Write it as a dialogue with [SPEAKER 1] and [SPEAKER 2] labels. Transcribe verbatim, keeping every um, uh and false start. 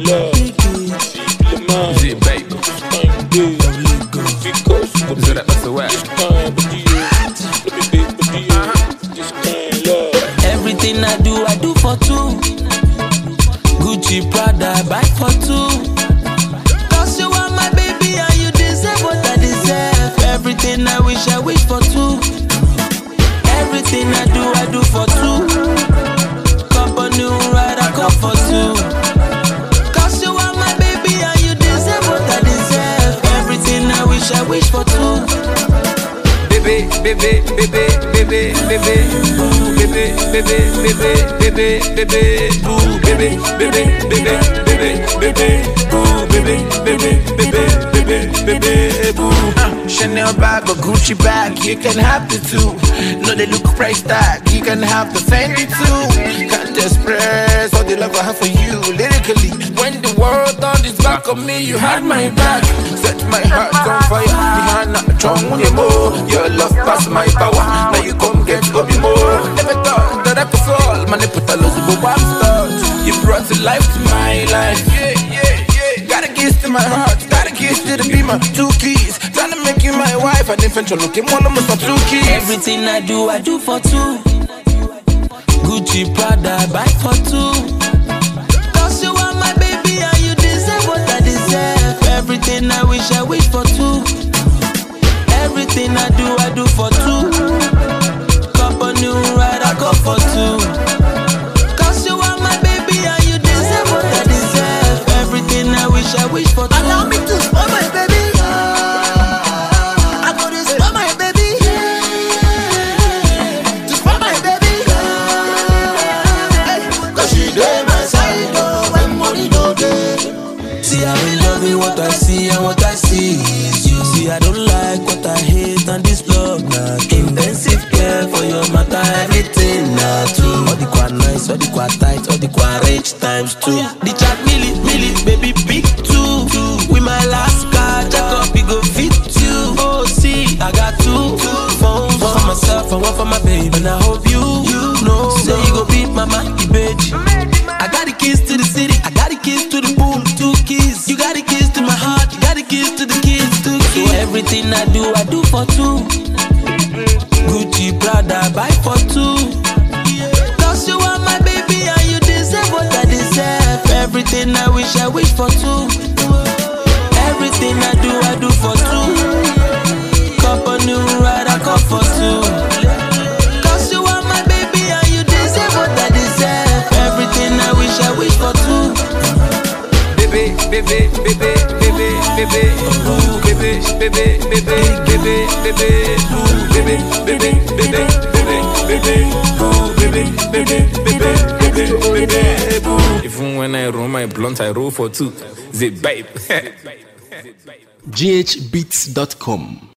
[SPEAKER 1] love.
[SPEAKER 2] Zip baby. So that that's a whack.
[SPEAKER 3] Everything I do, I do for two. Gucci, Prada, I buy for two. Cause you are my baby and you deserve what I deserve. Everything I wish, I wish for two. Everything I do, I do for two. Cup a new ride, I come for two. Cause you are my baby and you deserve what I deserve. Everything I wish, I wish for two.
[SPEAKER 2] Baby, baby, baby, baby, baby, ooh, baby, baby, baby, baby, baby, ooh, baby, baby, baby, baby, baby, ooh, baby, baby, baby, baby, baby, ooh.
[SPEAKER 4] Uh, Chanel bag or Gucci bag, you can have the two. No, they look price tag, you can have the Fendi too. Can't express all the love I have for you lyrically. When the world turned its back on me, you had my back. Set my heart on fire, behind a strong more. Your love past my power, now you come get Obi more. Never thought that I could fall, man, they put a lot of one stars. You brought to life to my life, yeah, yeah, yeah. Got a kiss to my heart, got a kiss to the beamer, two keys. Trying to make you my wife, and eventually looking one of my two keys.
[SPEAKER 3] Everything I do, I do for two. Gucci, Prada, I buy for two. Cause you are my baby and you deserve what I deserve. Everything I wish, I wish for two. Everything I do, I do for two. Cup a new ride, I go for two. Cause you are my baby and you deserve what I deserve. Everything I wish, I wish for two.
[SPEAKER 5] Allow me to spoil my baby. I go to spoil my baby. To spoil my baby. Cause she dey my side, oh, when money no dey.
[SPEAKER 3] See, I will love you what I see and what I see is you. See, I don't like what I hate and this love nah. Intensive care for your matter, everything nah true. All the quite nice, all the quite tight, all the quite rich times two. The chat milli, milli, baby big two. With my last card, jack up, it go fit you. Oh, see, I got two phones, one for myself and one for my baby. And I hope you, you know, say you go beat my man, bitch. I got the keys to the city, I got the keys to the pool, two keys. You got the keys to my heart, you got the keys to the kids, two keys. So everything I do, I do for two. Gucci, Prada, I buy for two. Cause you are my baby and you deserve what I deserve. Everything I wish, I wish for two. Everything I do, I do for two. Cup a new ride, I come for two. Cause you are my baby and you deserve what I deserve. Everything I wish, I wish for two.
[SPEAKER 2] Baby, baby, baby, baby, baby, ooh, baby, baby, baby, baby, baby, ooh, baby, baby, baby, baby, baby, ooh, baby, baby, baby, baby, baby, ooh. Even when I roll my blunt, I roll for two. Zip babe.
[SPEAKER 6] G H beats dot com